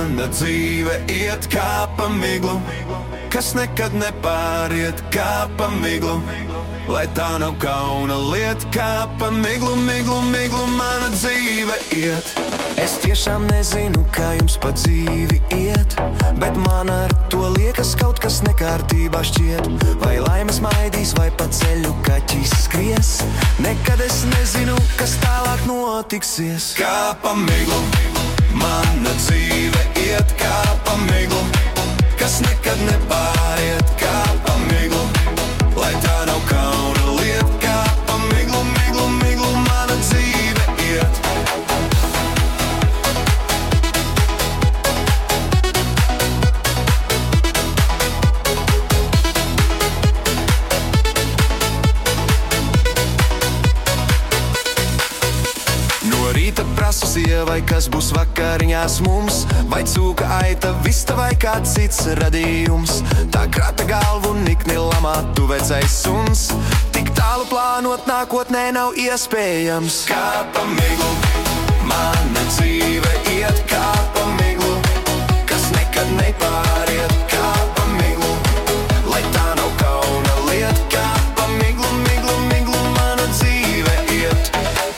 Mana dzīve iet kā pa miglu, kas nekad nepāriet kā pa miglu. Lai tā nav kauna lieta, kā pa miglu, miglu, miglu mana dzīve iet. Es tiešām nezinu, kā jums pa dzīvi iet, bet man ar to liekas kaut kas nekārtībā šķiet. Vai laimes maidīs, vai pa ceļu kaķis skries. Nekad es nezinu, kas tālāk notiksies. Kā pa miglu, mana dzīve iet kā pa miglu, kas nekad nepāriet kā pa miglu. Lai tā nav kauna lieta, kā pa miglu, miglu, miglu mana dzīve iet. No rīta prasu sievai, kas būs vakariņās mums. Vai cūka, aita, vista vai kāds cits radījums. Tā krata galvu nikni lamā tu vecais suns. Tik tālu plānot nākotnē nav iespējams. Kā pa miglu, mana dzīve iet kā pa miglu, kas nekad nepāriet kā pa miglu. Lai tā nav kauna lieta, kā pa miglu, miglu, miglu mana dzīve iet.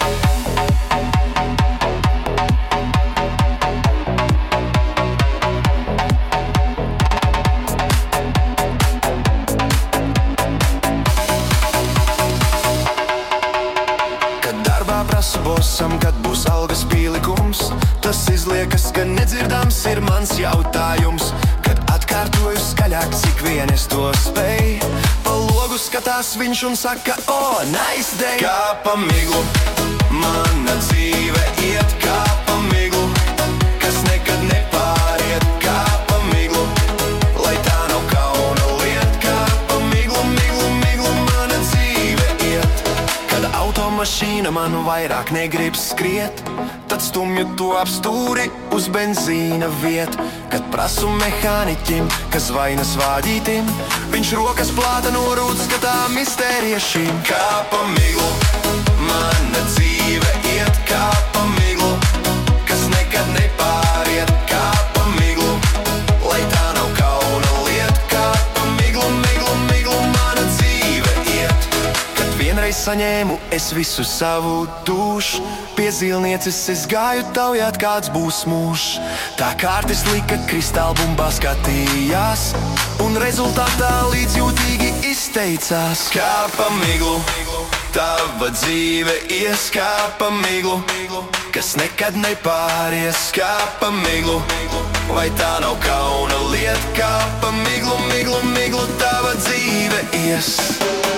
Prasu bosam, kad būs algas pielikums. Tas izliekas, ka nedzirdams ir mans jautājums. Kad atkārtoju skaļāk, cik vien es to spēju. Pa logu skatās viņš un saka, o, nice day. Kā pa miglu, mana dzīve iet kā pa miglu, kas nekad nepāriet kā pa miglu. Lai tā nav kauna lieta, kā pa miglu, miglu, miglu mana dzīve iet. Kad automašīna man vairāk negrib skriet, tad stumju to ap stūri uz benzīna viet. Kad prasu mehāniķim, kas vainas vādītim, viņš rokas plāta norūd skatā mistērija šīm. Kā pa miglu, mana dzīve iet kā pa miglu, kas nekad nepāriet kā pa miglu. Lai tā nav kauna lieta, kā pa miglu, miglu, miglu mana dzīve iet. Kad vienreiz saņēmu es visu savu dušu, pie zilnieces es gāju taujāt, kāds būs mūžs. Tā kārtis lika kristālbumbā skatījās, un rezultātā līdzjūtīgi izteicās. Kā pa miglu, tava dzīve ies kā pa miglu, kas nekad nepāries kā pa miglu. Vai tā nav kauna lieta, kā pa miglu, miglu, miglu tava dzīve ies.